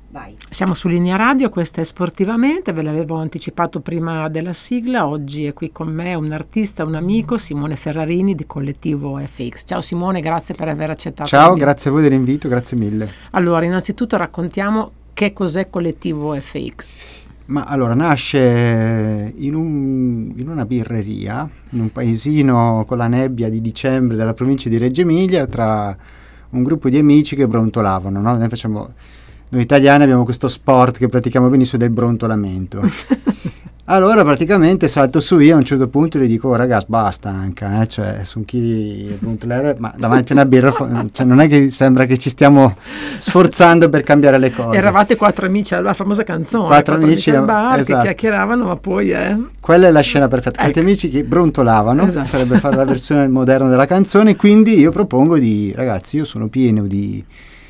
Vai. Siamo su Linea Radio, questa è Sportivamente, ve l'avevo anticipato prima della sigla. Oggi è qui con me un artista, un amico, Simone Ferrarini di Collettivo FX. Ciao Simone, grazie per aver accettato. Ciao, grazie a voi dell'invito, grazie mille. Allora, innanzitutto raccontiamo che cos'è Collettivo FX. Ma allora, nasce in una birreria, in un paesino con la nebbia di dicembre della provincia di Reggio Emilia, tra un gruppo di amici che brontolavano, no? Noi italiani abbiamo questo sport che pratichiamo benissimo del brontolamento. Allora praticamente salto su io a un certo punto e gli dico: ragazzi, basta anche, cioè sono chi brontolare, ma davanti a una birra, cioè non è che sembra che ci stiamo sforzando per cambiare le cose. Eravate 4 amici, la famosa canzone, quattro amici al bar, esatto, che chiacchieravano, ma poi quella è la scena perfetta, ecco. 4 amici che brontolavano, esatto. Sarebbe fare la versione moderna della canzone, quindi io propongo ragazzi, io sono pieno di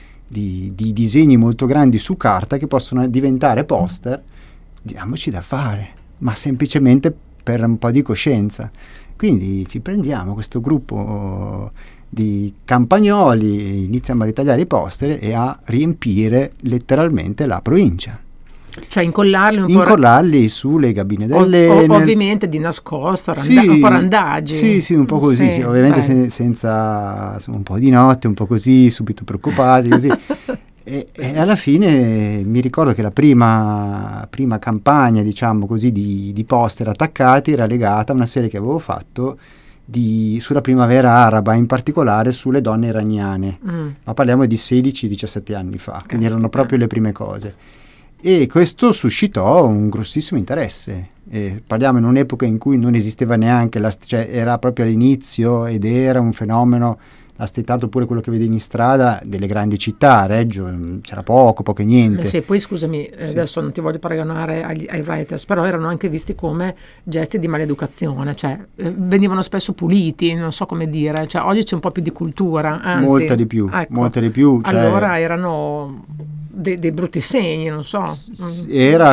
disegni molto grandi su carta che possono diventare poster, diamoci da fare, ma semplicemente per un po' di coscienza. Quindi ci prendiamo questo gruppo di campagnoli, iniziamo a ritagliare i poster e a riempire letteralmente la provincia. Cioè incollarli sulle cabine dell'Enel, ovviamente di nascosto, un po' randaggi. Sì, un po' così, sì, ovviamente senza, insomma, un po' di notte, un po' così, subito preoccupati, così. e alla fine mi ricordo che la prima campagna, diciamo così, di poster attaccati era legata a una serie che avevo fatto sulla primavera araba, in particolare sulle donne iraniane, ma parliamo di 16-17 anni fa, quindi erano proprio le prime cose. E questo suscitò un grossissimo interesse. Parliamo in un'epoca in cui non esisteva neanche, cioè era proprio all'inizio ed era un fenomeno, la street art, oppure quello che vedevi in strada delle grandi città, Reggio c'era poco e niente. Sì, poi scusami, adesso non ti voglio paragonare ai writers, però erano anche visti come gesti di maleducazione, cioè venivano spesso puliti, non so come dire, cioè oggi c'è un po' più di cultura, anzi, molta di più. Cioè, allora erano dei brutti segni, non so. Era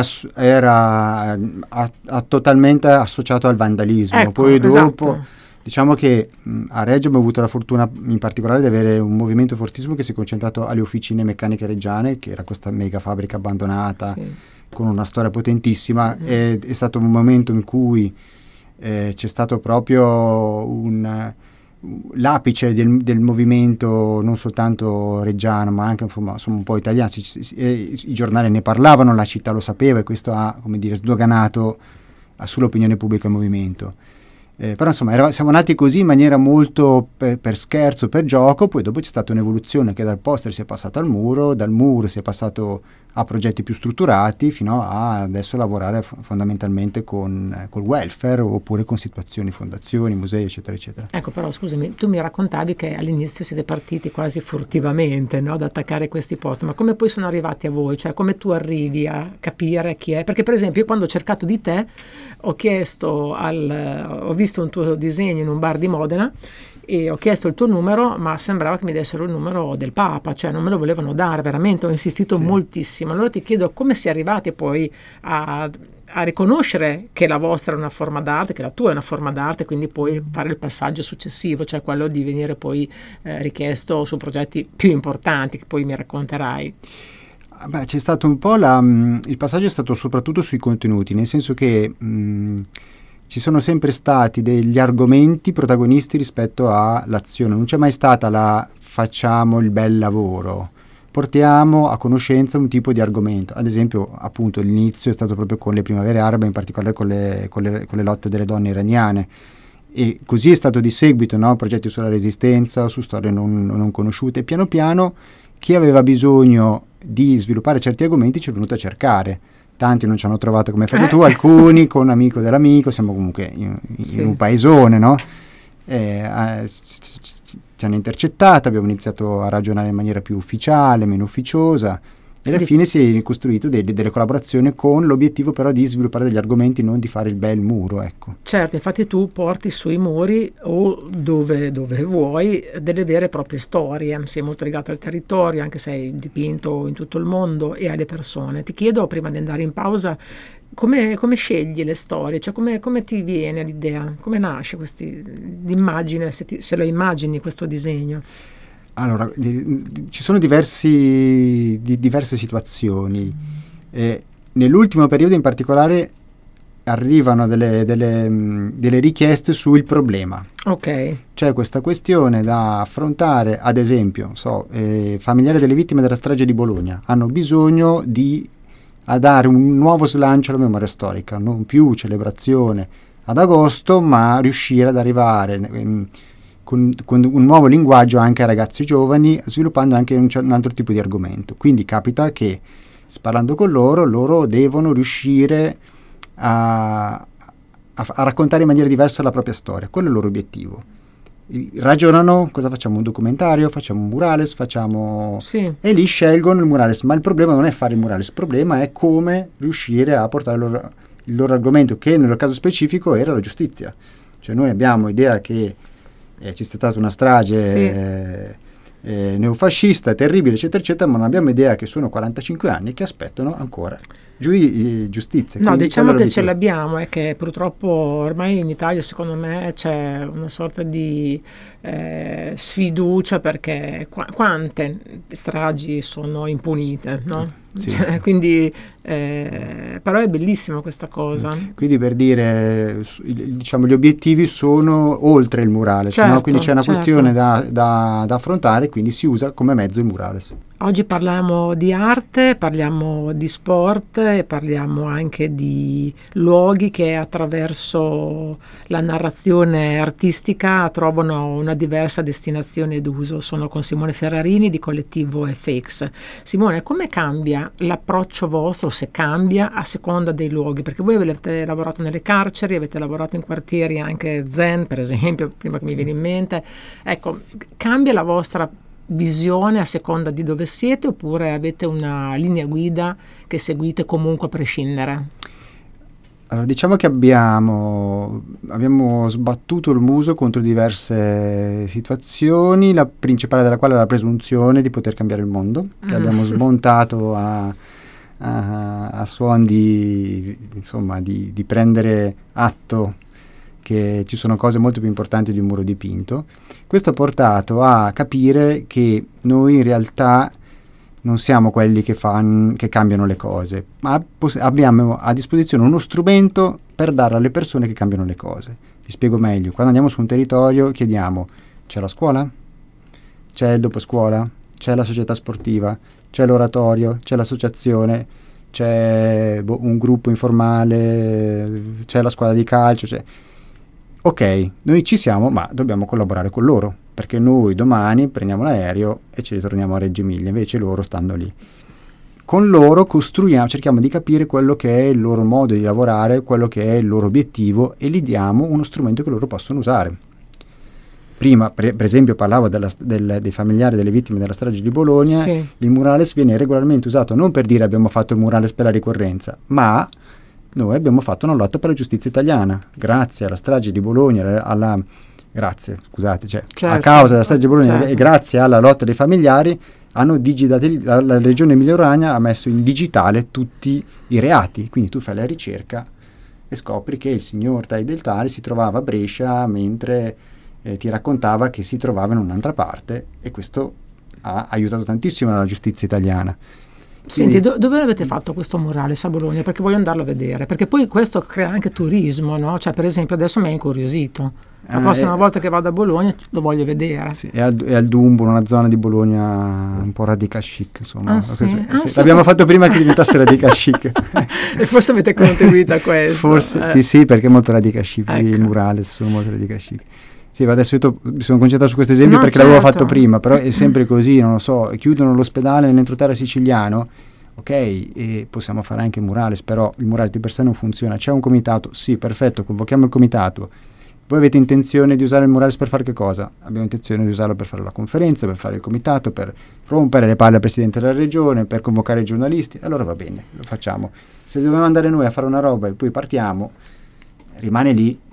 totalmente associato al vandalismo. Ecco, poi dopo, esatto. Diciamo che a Reggio abbiamo avuto la fortuna in particolare di avere un movimento fortissimo che si è concentrato alle officine meccaniche reggiane, che era questa mega fabbrica abbandonata, con una storia potentissima. È stato un momento in cui c'è stato proprio l'apice del movimento, non soltanto reggiano ma anche insomma un po' italiano. I giornali ne parlavano, la città lo sapeva, e questo ha, come dire, sdoganato sull'opinione pubblica il movimento. Però insomma siamo nati così in maniera molto per scherzo, per gioco. Poi dopo c'è stata un'evoluzione che dal poster si è passato al muro, dal muro si è passato a progetti più strutturati, fino a adesso lavorare fondamentalmente col welfare, oppure con situazioni, fondazioni, musei, eccetera eccetera. Ecco, però scusami, tu mi raccontavi che all'inizio siete partiti quasi furtivamente, no, ad attaccare questi poster, ma come poi sono arrivati a voi? Cioè come tu arrivi a capire chi è? Perché per esempio io quando ho cercato di te ho visto un tuo disegno in un bar di Modena e ho chiesto il tuo numero, ma sembrava che mi dessero il numero del Papa, cioè non me lo volevano dare, veramente ho insistito moltissimo. Allora ti chiedo come si è arrivati poi a riconoscere che la vostra è una forma d'arte, che la tua è una forma d'arte, quindi poi fare il passaggio successivo, cioè quello di venire poi richiesto su progetti più importanti che poi mi racconterai. Beh, c'è stato un po' il passaggio è stato soprattutto sui contenuti, nel senso che ci sono sempre stati degli argomenti protagonisti rispetto all'azione. Non c'è mai stata facciamo il bel lavoro, portiamo a conoscenza un tipo di argomento. Ad esempio, appunto, l'inizio è stato proprio con le primavere arabe, in particolare con le lotte delle donne iraniane, e così è stato di seguito, no? Progetti sulla resistenza, su storie non conosciute. Piano piano chi aveva bisogno di sviluppare certi argomenti ci è venuto a cercare. Tanti non ci hanno trovato come hai fatto tu, alcuni con amico dell'amico, siamo comunque in un paesone, no? Ci hanno intercettato, abbiamo iniziato a ragionare in maniera più ufficiale, meno ufficiosa, e alla fine si è ricostruito delle collaborazioni con l'obiettivo però di sviluppare degli argomenti, non di fare il bel muro, ecco. Certo, infatti tu porti sui muri o dove vuoi delle vere e proprie storie, sei molto legato al territorio, anche se hai dipinto in tutto il mondo e alle persone. Ti chiedo, prima di andare in pausa, come scegli le storie, cioè come ti viene l'idea, come nasce l'immagine, se lo immagini questo disegno? Allora, ci sono diverse situazioni. Nell'ultimo periodo in particolare arrivano delle richieste sul problema. Ok. C'è questa questione da affrontare, ad esempio, familiari delle vittime della strage di Bologna hanno bisogno di dare un nuovo slancio alla memoria storica, non più celebrazione ad agosto, ma riuscire ad arrivare con un nuovo linguaggio anche ai ragazzi giovani, sviluppando anche un altro tipo di argomento. Quindi capita che, parlando con loro devono riuscire a raccontare in maniera diversa la propria storia. Quello è il loro obiettivo. Ragionano, cosa facciamo? Un documentario, facciamo un murales, sì. E lì scelgono il murales, ma il problema non è fare il murales, il problema è come riuscire a portare il loro argomento, che nel caso specifico era la giustizia. Cioè noi abbiamo idea che c'è stata una strage neofascista, terribile, eccetera, eccetera, ma non abbiamo idea che sono 45 anni che aspettano ancora giustizia. No, diciamo che ce l'abbiamo, è che purtroppo ormai in Italia secondo me c'è una sorta di sfiducia, perché quante stragi sono impunite, no? Sì. Cioè, quindi però è bellissima questa cosa. Quindi, per dire, diciamo, gli obiettivi sono oltre il murales, certo, no? Quindi c'è una questione da affrontare, quindi si usa come mezzo il murales. Oggi parliamo di arte, parliamo di sport e parliamo anche di luoghi che attraverso la narrazione artistica trovano una diversa destinazione d'uso. Sono con Simone Ferrarini di Collettivo FX. Simone, come cambia l'approccio vostro, se cambia, a seconda dei luoghi? Perché voi avete lavorato nelle carceri, avete lavorato in quartieri anche zen, per esempio, prima che mi viene in mente. Ecco, cambia la vostra visione a seconda di dove siete, oppure avete una linea guida che seguite comunque a prescindere? Allora, diciamo che abbiamo sbattuto il muso contro diverse situazioni, la principale della quale è la presunzione di poter cambiare il mondo, che abbiamo smontato a suon di prendere atto che ci sono cose molto più importanti di un muro dipinto. Questo ha portato a capire che noi in realtà non siamo quelli che cambiano le cose, ma abbiamo a disposizione uno strumento per dare alle persone che cambiano le cose. Vi spiego meglio. Quando andiamo su un territorio chiediamo: c'è la scuola? C'è il doposcuola? C'è la società sportiva? C'è l'oratorio? C'è l'associazione? C'è un gruppo informale? C'è la squadra di calcio? Ok, noi ci siamo, ma dobbiamo collaborare con loro, perché noi domani prendiamo l'aereo e ci ritorniamo a Reggio Emilia, invece loro stanno lì. Con loro cerchiamo di capire quello che è il loro modo di lavorare, quello che è il loro obiettivo, e gli diamo uno strumento che loro possono usare. Prima, per esempio, parlavo dei familiari delle vittime della strage di Bologna. Sì. Il murales viene regolarmente usato non per dire abbiamo fatto il murales per la ricorrenza, ma noi abbiamo fatto una lotta per la giustizia italiana, grazie alla strage di Bologna, a causa della strage di Bologna, certo, e grazie alla lotta dei familiari hanno la regione Emilia-Romagna ha messo in digitale tutti i reati, quindi tu fai la ricerca e scopri che il signor Tai del Tale si trovava a Brescia mentre ti raccontava che si trovava in un'altra parte, e questo ha aiutato tantissimo la giustizia italiana. Senti, dove avete fatto questo murales a Bologna? Perché voglio andarlo a vedere, perché poi questo crea anche turismo, no? Cioè, per esempio, adesso mi è incuriosito. La prossima volta che vado a Bologna lo voglio vedere. Sì, è al Dumbo, una zona di Bologna un po' radical chic, insomma. Sì? L'abbiamo fatto prima che diventasse radical chic. E forse avete contribuito a questo. Forse sì, perché è molto radical chic, ecco. I murales sono molto radical chic. Sì, adesso io mi sono concentrato su questo esempio perché l'avevo fatto prima, però è sempre così, non lo so, chiudono l'ospedale nell'entroterra siciliano, ok, e possiamo fare anche murales, però il murales di per sé non funziona. C'è un comitato? Sì, perfetto, convochiamo il comitato. Voi avete intenzione di usare il murales per fare che cosa? Abbiamo intenzione di usarlo per fare la conferenza, per fare il comitato, per rompere le palle al Presidente della Regione, per convocare i giornalisti. Allora va bene, lo facciamo. Se dobbiamo andare noi a fare una roba e poi partiamo, rimane lì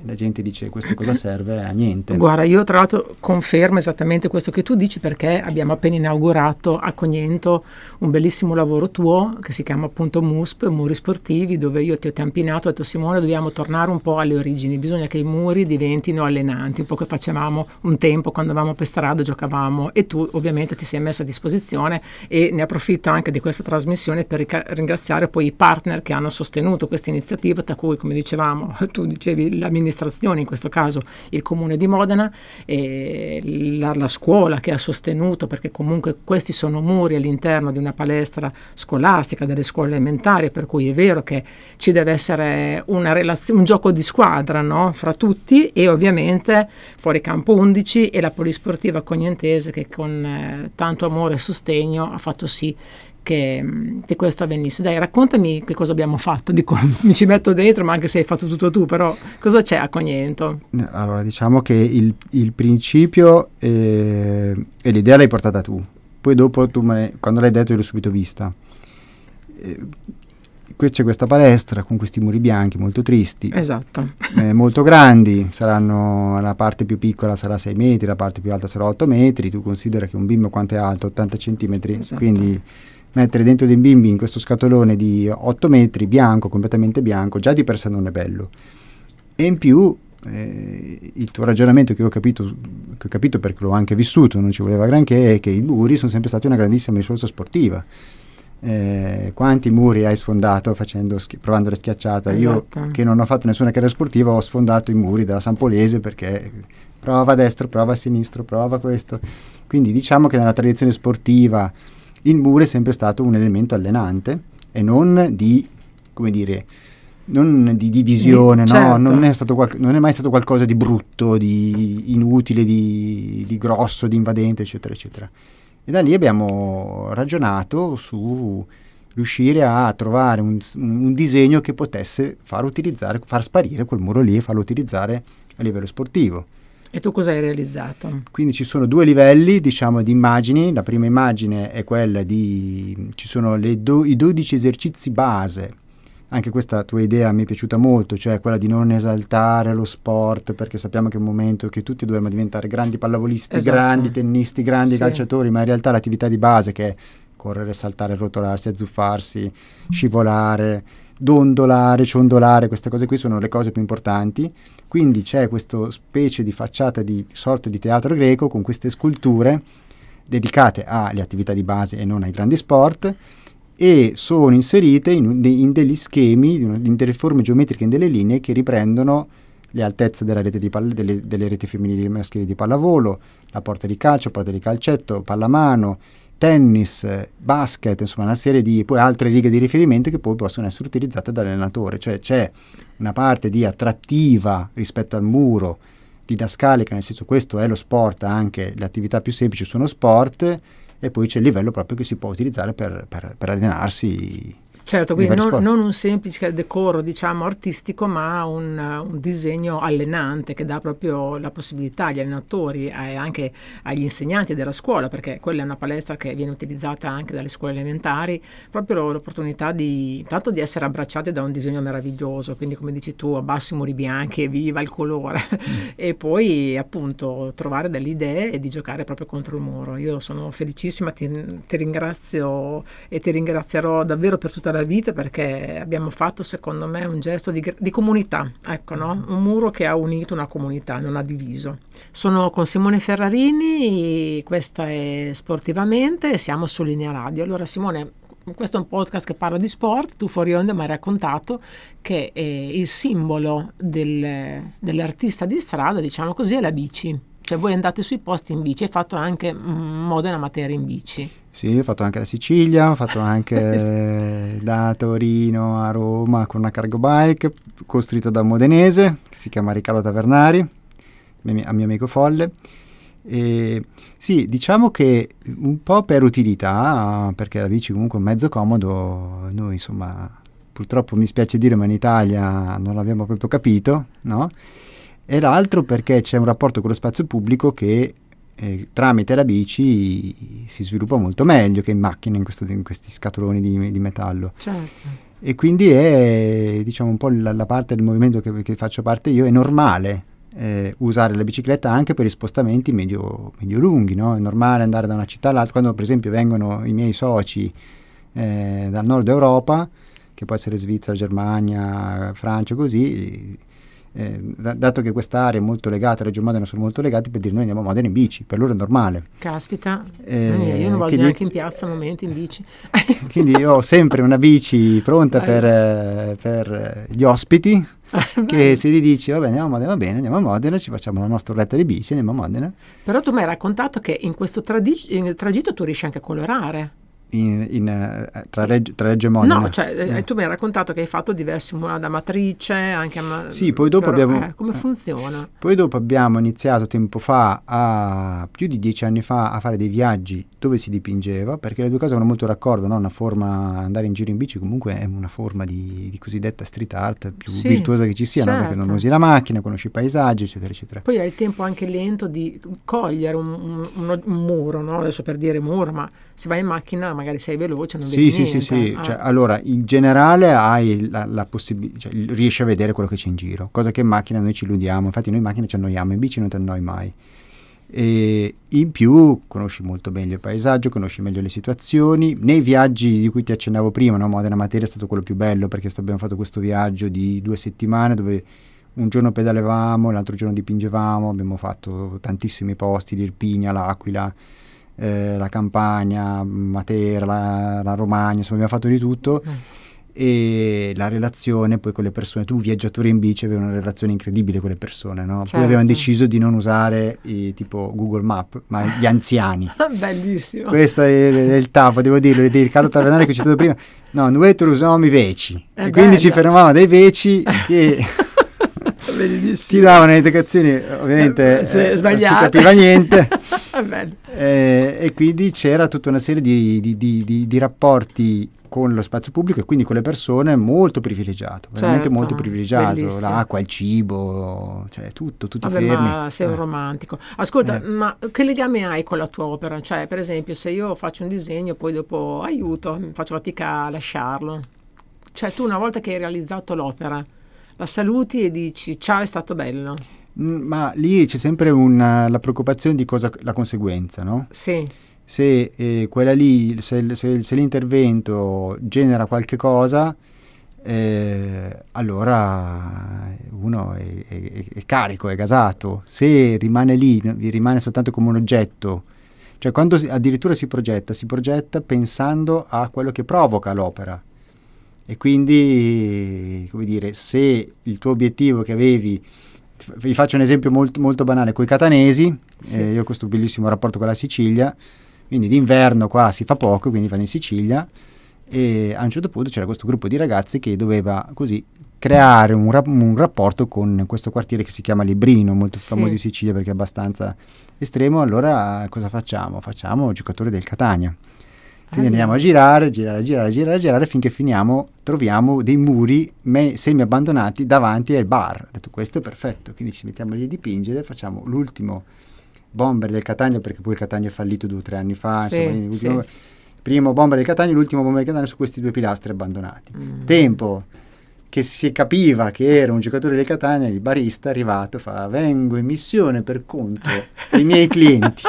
la gente dice questo cosa serve? A niente. Guarda, io tra l'altro confermo esattamente questo che tu dici, perché abbiamo appena inaugurato a Cognento un bellissimo lavoro tuo che si chiama appunto MUSP, Muri Sportivi, dove io ti ho tampinato e ho detto: Simone, dobbiamo tornare un po' alle origini, bisogna che i muri diventino allenanti, un po' che facevamo un tempo quando andavamo per strada, giocavamo, e tu ovviamente ti sei messo a disposizione, e ne approfitto anche di questa trasmissione per ringraziare poi i partner che hanno sostenuto questa iniziativa, tra cui, come dicevamo, tu dicevi l'amministrazione, in questo caso il Comune di Modena, e la scuola che ha sostenuto, perché comunque questi sono muri all'interno di una palestra scolastica delle scuole elementari, per cui è vero che ci deve essere una relazione, un gioco di squadra, no? Fra tutti, e ovviamente Fuori Campo 11 e la Polisportiva Cognentese, che con tanto amore e sostegno ha fatto sì che questo avvenisse. Dai, raccontami che cosa abbiamo fatto. Dico, mi ci metto dentro, ma anche se hai fatto tutto tu, però cosa c'è a Cognento? Allora, diciamo che il principio e l'idea l'hai portata tu, poi dopo quando l'hai detto io l'ho subito vista. C'è questa palestra con questi muri bianchi molto tristi, esatto, molto grandi, saranno, la parte più piccola sarà 6 metri, la parte più alta sarà 8 metri, tu considera che un bimbo quanto è alto? 80 centimetri, esatto. Quindi mettere dentro dei bimbi in questo scatolone di 8 metri, bianco, completamente bianco, già di per sé non è bello. E in più il tuo ragionamento, che ho capito perché l'ho anche vissuto, non ci voleva granché, è che i muri sono sempre stati una grandissima risorsa sportiva. Quanti muri hai sfondato provando la schiacciata? Esatto. Io, che non ho fatto nessuna carriera sportiva, ho sfondato i muri della San Polese perché prova a destra, prova a sinistro, prova questo. Quindi diciamo che nella tradizione sportiva il muro è sempre stato un elemento allenante e non di, come dire, non di divisione, certo. No? Non è mai stato qualcosa di brutto, di inutile, di grosso, di invadente, eccetera, eccetera. E da lì abbiamo ragionato su riuscire a trovare un disegno che potesse far sparire quel muro lì e farlo utilizzare a livello sportivo. E tu cosa hai realizzato? Quindi ci sono 2 livelli, diciamo, di immagini. La prima immagine è quella ci sono i 12 esercizi base. Anche questa tua idea mi è piaciuta molto, cioè quella di non esaltare lo sport, perché sappiamo che è un momento che tutti dobbiamo diventare grandi pallavolisti, esatto. Grandi tennisti, grandi calciatori, ma in realtà l'attività di base, che è correre, saltare, rotolarsi, azzuffarsi, scivolare, dondolare, ciondolare, queste cose qui sono le cose più importanti. Quindi c'è questa specie di facciata di sorta di teatro greco con queste sculture dedicate alle attività di base e non ai grandi sport, e sono inserite in degli schemi, in delle forme geometriche, in delle linee che riprendono le altezze della rete delle reti femminili e maschili di pallavolo, la porta di calcio, porta di calcetto, pallamano, tennis, basket, insomma una serie di poi altre righe di riferimento che poi possono essere utilizzate dall'allenatore. Cioè c'è una parte di attrattiva rispetto al muro, didascalica, nel senso questo è lo sport, anche le attività più semplici sono sport, e poi c'è il livello proprio che si può utilizzare per allenarsi. Certo, quindi non un semplice decoro, diciamo, artistico, ma un disegno allenante che dà proprio la possibilità agli allenatori e anche agli insegnanti della scuola, perché quella è una palestra che viene utilizzata anche dalle scuole elementari, proprio l'opportunità intanto di essere abbracciati da un disegno meraviglioso, quindi come dici tu, abbassi i muri bianchi e viva il colore, e poi appunto trovare delle idee e di giocare proprio contro il muro. Io sono felicissima, ti ringrazio e ti ringrazierò davvero per tutta la vita, perché abbiamo fatto, secondo me, un gesto di comunità, ecco, no? Un muro che ha unito una comunità, non ha diviso. Sono con Simone Ferrarini, questa è Sportivamente, siamo su Linea Radio. Allora Simone, questo è un podcast che parla di sport, tu fuori onda mi hai raccontato che il simbolo dell'artista di strada, diciamo così, è la bici. Cioè voi andate sui posti in bici, hai fatto anche Modena Matera in bici. Sì, ho fatto anche la Sicilia, ho fatto anche da Torino a Roma con una cargo bike costruita da un modenese che si chiama Riccardo Tavernari, a mio amico folle. E sì, diciamo che un po' per utilità, perché la bici comunque è un mezzo comodo, noi insomma purtroppo mi spiace dire ma in Italia non l'abbiamo proprio capito, no? E l'altro perché c'è un rapporto con lo spazio pubblico che tramite la bici si sviluppa molto meglio che in macchina, in questi scatoloni di metallo. Certo. E quindi è, diciamo, un po' la parte del movimento che faccio parte io, è normale usare la bicicletta anche per gli spostamenti medio lunghi, no? È normale andare da una città all'altra. Quando per esempio vengono i miei soci dal nord Europa, che può essere Svizzera, Germania, Francia, così, dato che questa area è molto legata, Reggio Modena sono molto legati, per dire noi andiamo a Modena in bici, per loro è normale. Caspita, io non vado neanche in piazza al momento in bici. Quindi io ho sempre una bici pronta per gli ospiti, che se gli dici va bene, va bene, andiamo a Modena, ci facciamo la nostra oretta di bici, andiamo a Modena. Però tu mi hai raccontato che in questo tragitto tu riesci anche a colorare. Tra Reggio e Modena. No, cioè tu mi hai raccontato che hai fatto diversi da matrice anche sì, poi dopo come funziona? Poi dopo abbiamo iniziato tempo fa, più di 10 anni fa, a fare dei viaggi dove si dipingeva, perché le due cose vanno molto d'accordo, no? Una forma, andare in giro in bici comunque è una forma di cosiddetta street art più virtuosa che ci sia, certo. No? Perché non usi la macchina, conosci i paesaggi, eccetera, eccetera. Poi hai il tempo anche lento di cogliere un muro, no? Adesso per dire muro, ma se vai in macchina magari sei veloce, non vedi niente. Sì. Cioè, allora, in generale hai la possibilità, cioè, riesci a vedere quello che c'è in giro, cosa che in macchina noi ci illudiamo. Infatti noi in macchina ci annoiamo, in bici non ti annoi mai. E in più conosci molto meglio il paesaggio, conosci meglio le situazioni. Nei viaggi di cui ti accennavo prima, no? Modena Matera è stato quello più bello, perché abbiamo fatto questo viaggio di 2 settimane dove un giorno pedalevamo, l'altro giorno dipingevamo, abbiamo fatto tantissimi posti, l'Irpinia, l'Aquila, la Campania, Matera, la Romagna, insomma abbiamo fatto di tutto. E la relazione poi con le persone, tu viaggiatore in bici avevi una relazione incredibile con le persone, no? Certo. Poi avevamo deciso di non usare tipo Google Map, ma gli anziani. Bellissimo. Questo è il TAF, devo dirlo, di Riccardo Tavernari che ho citato prima. No, noi usiamo i veci e quindi ci fermavamo dai veci che ti davano le indicazioni, ovviamente non si capiva niente. E quindi c'era tutta una serie di rapporti con lo spazio pubblico e quindi con le persone molto privilegiato, veramente molto privilegiato, bellissimo. L'acqua, il cibo, cioè tutti fermi. Ma sei un romantico. Ascolta, ma che legame hai con la tua opera? Cioè, per esempio, se io faccio un disegno poi dopo aiuto, faccio fatica a lasciarlo. Cioè, tu una volta che hai realizzato l'opera, la saluti e dici ciao, è stato bello. Ma lì c'è sempre la preoccupazione di cosa la conseguenza, no? Sì. Se quella lì, se l'intervento genera qualche cosa, allora uno è carico, è gasato. Se rimane lì, rimane soltanto come un oggetto, cioè quando addirittura si progetta pensando a quello che provoca l'opera. E quindi, come dire, se il tuo obiettivo che avevi, vi faccio un esempio molto, molto banale, con i catanesi, sì. Io ho questo bellissimo rapporto con la Sicilia, quindi d'inverno qua si fa poco, quindi vado in Sicilia, e a un certo punto c'era questo gruppo di ragazzi che doveva così creare un rapporto con questo quartiere che si chiama Librino, molto famoso in Sicilia perché è abbastanza estremo. Allora cosa facciamo? Facciamo giocatori del Catania. Quindi andiamo a girare finché troviamo dei muri semi abbandonati davanti al bar. Ho detto questo è perfetto, quindi ci mettiamo lì a dipingere, facciamo l'ultimo bomber del Catania, perché poi il Catania è fallito 2 o 3 anni fa, insomma, primo bomber del Catania, l'ultimo bomber del Catania su questi 2 pilastri abbandonati. Tempo che si capiva che era un giocatore del Catania, il barista è arrivato, vengo in missione per conto dei miei clienti.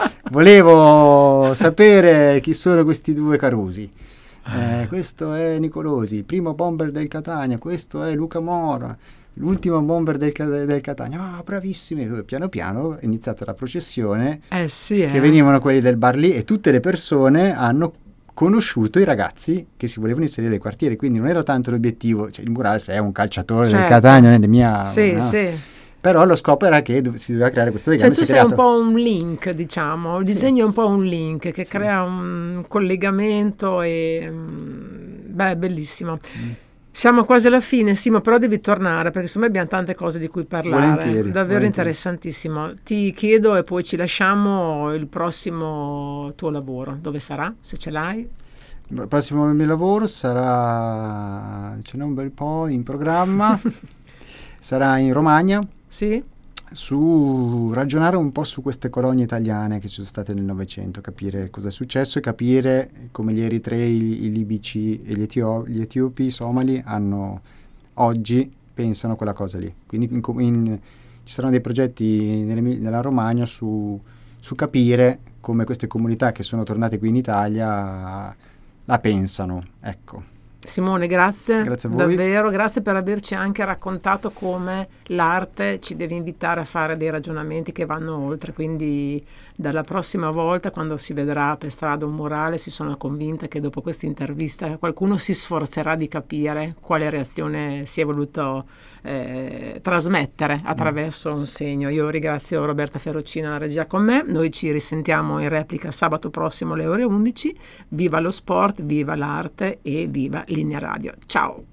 Volevo sapere chi sono questi 2 carusi. Questo è Nicolosi, il primo bomber del Catania, questo è Luca Mora, l'ultimo bomber del Catania. Bravissimi. Piano piano è iniziata la processione, che venivano quelli del bar lì e tutte le persone hanno conosciuto i ragazzi che si volevano inserire nel quartiere, quindi non era tanto l'obiettivo, cioè il Murales è un calciatore del Catania, non è mia, però lo scopo era che si doveva creare questo legame. Cioè tu sei un po' un link, diciamo, il disegno è un po' un link che crea un collegamento e bellissimo. Siamo quasi alla fine, Simo, però devi tornare perché insomma abbiamo tante cose di cui parlare. Volentieri. Interessantissimo. Ti chiedo e poi ci lasciamo il prossimo tuo lavoro. Dove sarà, se ce l'hai? Il prossimo mio lavoro sarà, ce n'è un bel po' in programma, sarà in Romagna. Sì? su ragionare un po' su queste colonie italiane che ci sono state nel Novecento, capire cosa è successo e capire come gli eritrei, i libici e gli etiopi, i somali oggi pensano quella cosa lì. Quindi ci saranno dei progetti nella Romagna su capire come queste comunità che sono tornate qui in Italia la pensano, ecco. Simone, grazie a voi. Davvero, grazie per averci anche raccontato come l'arte ci deve invitare a fare dei ragionamenti che vanno oltre, quindi dalla prossima volta quando si vedrà per strada un murale sono convinta che dopo questa intervista qualcuno si sforzerà di capire quale reazione si è voluto trasmettere attraverso un segno. Io ringrazio Roberta Ferrocina, la regia con me, noi ci risentiamo in replica sabato prossimo alle ore 11. Viva lo sport, viva l'arte e viva Linea Radio. Ciao!